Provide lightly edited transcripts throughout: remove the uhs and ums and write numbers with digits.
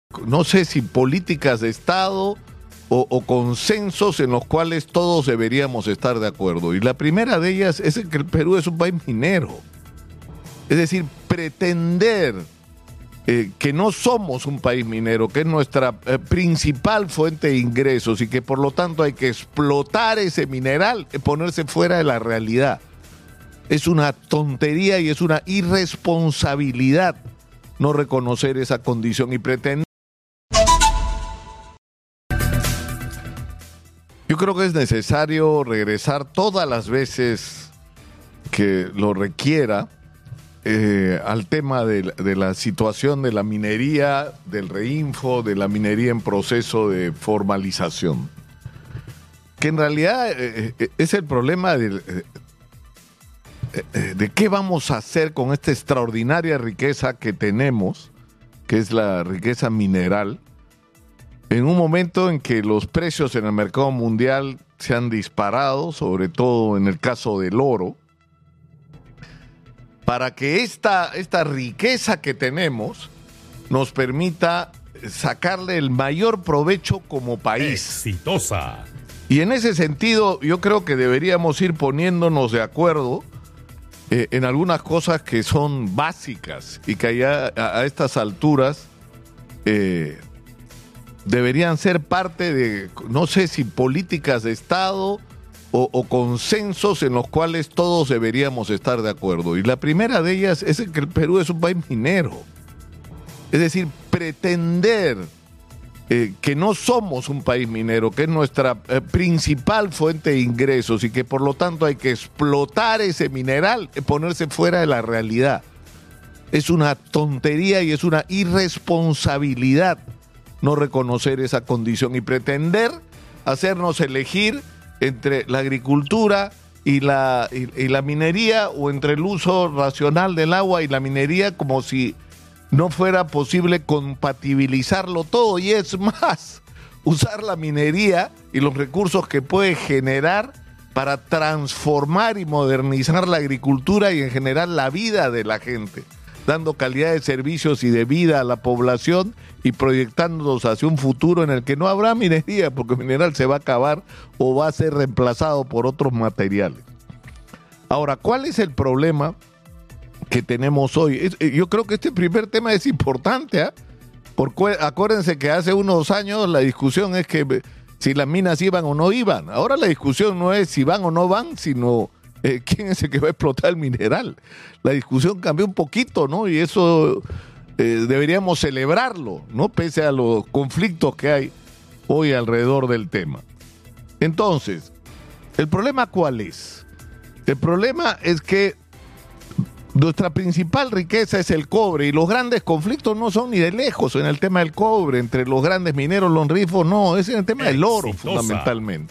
no sé si políticas de Estado o consensos en los cuales todos deberíamos estar de acuerdo. Y la primera de ellas es que el Perú es un país minero. Es decir, pretender que no somos un país minero, que es nuestra principal fuente de ingresos y que por lo tanto hay que explotar ese mineral, ponerse fuera de la realidad. Es una tontería y es una irresponsabilidad no reconocer esa condición y pretender. Yo creo que es necesario regresar todas las veces que lo requiera al tema de la situación de la minería, del reinfo, de la minería en proceso de formalización. Que en realidad es el problema de qué vamos a hacer con esta extraordinaria riqueza que tenemos, que es la riqueza mineral, en un momento en que los precios en el mercado mundial se han disparado, sobre todo en el caso del oro, para que esta riqueza que tenemos nos permita sacarle el mayor provecho como país. Exitosa. Y en ese sentido, yo creo que deberíamos ir poniéndonos de acuerdo en algunas cosas que son básicas y que allá, a estas alturas deberían ser parte de, no sé si políticas de Estado o consensos en los cuales todos deberíamos estar de acuerdo. Y la primera de ellas es que el Perú es un país minero. Es decir, pretender que no somos un país minero, que es nuestra principal fuente de ingresos y que por lo tanto hay que explotar ese mineral, ponerse fuera de la realidad. Es una tontería y es una irresponsabilidad no reconocer esa condición y pretender hacernos elegir entre la agricultura y la minería, o entre el uso racional del agua y la minería, como si no fuera posible compatibilizarlo todo. Y es más, usar la minería y los recursos que puede generar para transformar y modernizar la agricultura y en general la vida de la gente, dando calidad de servicios y de vida a la población y proyectándonos hacia un futuro en el que no habrá minería, porque el mineral se va a acabar o va a ser reemplazado por otros materiales. Ahora, ¿cuál es el problema que tenemos hoy? Yo creo que este primer tema es importante, ¿eh? Porque acuérdense que hace unos años la discusión es que si las minas iban o no iban. Ahora la discusión no es si van o no van, sino quién es el que va a explotar el mineral. La discusión cambió un poquito, ¿no? Y eso deberíamos celebrarlo, ¿no? Pese a los conflictos que hay hoy alrededor del tema. Entonces, ¿el problema cuál es? El problema es que nuestra principal riqueza es el cobre y los grandes conflictos no son ni de lejos en el tema del cobre, entre los grandes mineros, los rifos, no, es en el tema del oro fundamentalmente.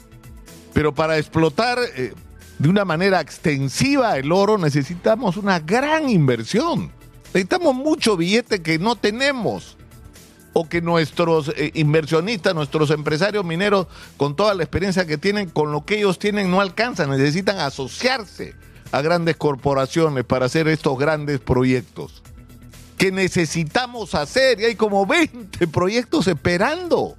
Pero para explotar de una manera extensiva el oro necesitamos una gran inversión. Necesitamos mucho billete que no tenemos, o que nuestros inversionistas, nuestros empresarios mineros, con toda la experiencia que tienen, con lo que ellos tienen no alcanzan. Necesitan asociarse a grandes corporaciones para hacer estos grandes proyectos que necesitamos hacer, y hay como 20 proyectos esperando.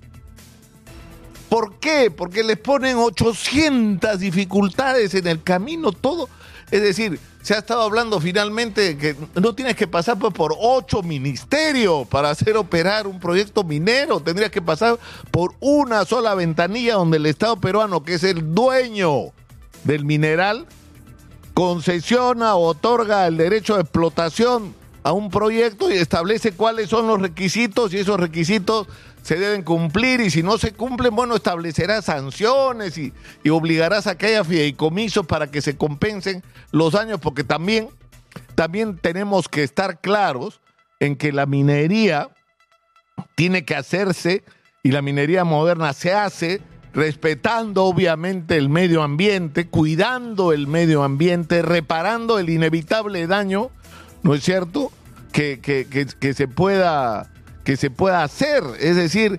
¿Por qué? Porque les ponen 800 dificultades en el camino, todo. Es decir, se ha estado hablando finalmente de que no tienes que pasar por 8 ministerios para hacer operar un proyecto minero. Tendrías que pasar por una sola ventanilla donde el Estado peruano, que es el dueño del mineral, concesiona o otorga el derecho de explotación a un proyecto y establece cuáles son los requisitos, y esos requisitos se deben cumplir, y si no se cumplen, bueno, establecerá sanciones y obligarás a que haya fideicomisos para que se compensen los daños, porque también tenemos que estar claros en que la minería tiene que hacerse, y la minería moderna se hace respetando obviamente el medio ambiente, cuidando el medio ambiente, reparando el inevitable daño, ¿no es cierto?, que se pueda hacer. Es decir,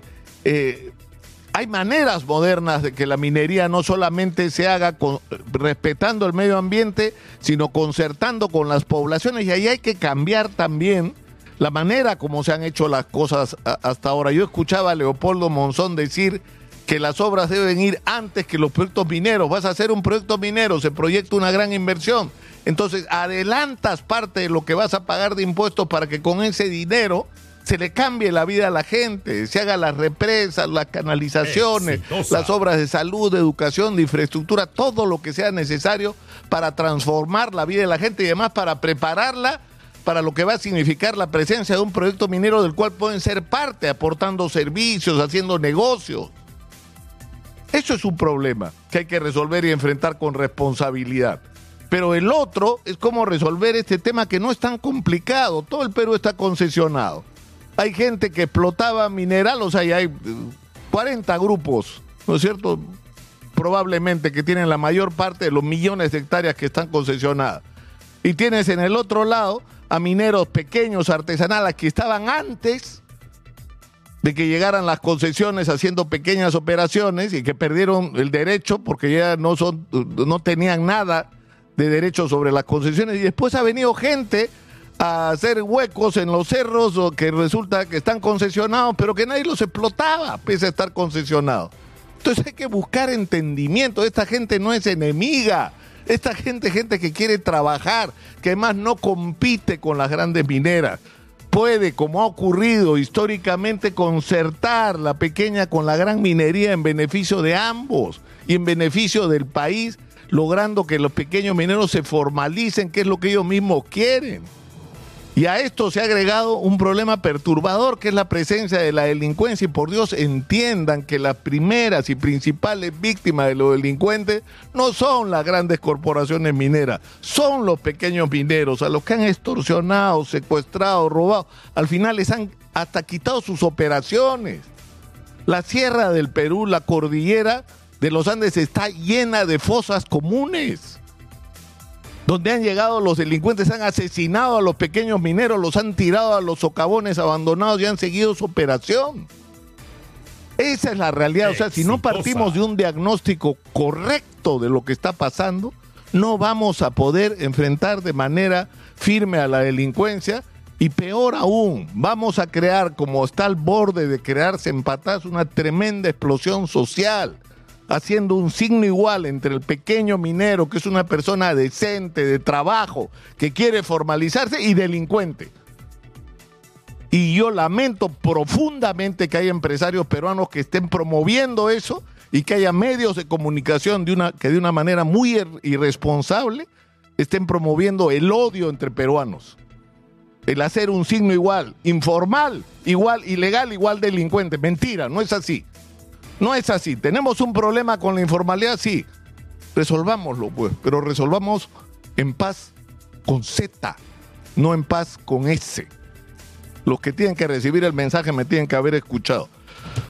hay maneras modernas de que la minería no solamente se haga respetando el medio ambiente, sino concertando con las poblaciones, y ahí hay que cambiar también la manera como se han hecho las cosas hasta ahora. Yo escuchaba a Leopoldo Monzón decir que las obras deben ir antes que los proyectos mineros. Vas a hacer un proyecto minero, se proyecta una gran inversión. Entonces adelantas parte de lo que vas a pagar de impuestos para que con ese dinero se le cambie la vida a la gente, se hagan las represas, las canalizaciones, las obras de salud, de educación, de infraestructura, todo lo que sea necesario para transformar la vida de la gente y además para prepararla para lo que va a significar la presencia de un proyecto minero del cual pueden ser parte, aportando servicios, haciendo negocios. Eso es un problema que hay que resolver y enfrentar con responsabilidad. Pero el otro es cómo resolver este tema que no es tan complicado. Todo el Perú está concesionado. Hay gente que explotaba mineral, o sea, hay 40 grupos, ¿no es cierto? Probablemente que tienen la mayor parte de los millones de hectáreas que están concesionadas. Y tienes en el otro lado a mineros pequeños, artesanales, que estaban antes de que llegaran las concesiones haciendo pequeñas operaciones y que perdieron el derecho porque ya no tenían nada de derecho sobre las concesiones. Y después ha venido gente a hacer huecos en los cerros o que resulta que están concesionados, pero que nadie los explotaba pese a estar concesionados. Entonces hay que buscar entendimiento. Esta gente no es enemiga. Esta gente que quiere trabajar, que además no compite con las grandes mineras. Puede, como ha ocurrido históricamente, concertar la pequeña con la gran minería en beneficio de ambos y en beneficio del país, logrando que los pequeños mineros se formalicen, que es lo que ellos mismos quieren. Y a esto se ha agregado un problema perturbador, que es la presencia de la delincuencia. Y por Dios, entiendan que las primeras y principales víctimas de los delincuentes no son las grandes corporaciones mineras, son los pequeños mineros, a los que han extorsionado, secuestrado, robado. Al final les han hasta quitado sus operaciones. La sierra del Perú, la cordillera de los Andes, está llena de fosas comunes, donde han llegado los delincuentes, han asesinado a los pequeños mineros, los han tirado a los socavones abandonados y han seguido su operación. Esa es la realidad. O sea, si no partimos de un diagnóstico correcto de lo que está pasando, no vamos a poder enfrentar de manera firme a la delincuencia y peor aún, vamos a crear, como está al borde de crearse en Patás, una tremenda explosión social, haciendo un signo igual entre el pequeño minero, que es una persona decente, de trabajo, que quiere formalizarse, y delincuente. Y yo lamento profundamente que haya empresarios peruanos que estén promoviendo eso y que haya medios de comunicación que de una manera muy irresponsable estén promoviendo el odio entre peruanos. El hacer un signo igual, informal, igual ilegal, igual delincuente. Mentira, no es así. No es así. ¿Tenemos un problema con la informalidad? Sí. Resolvámoslo, pues. Pero resolvamos en paz con Z, no en paz con S. Los que tienen que recibir el mensaje me tienen que haber escuchado.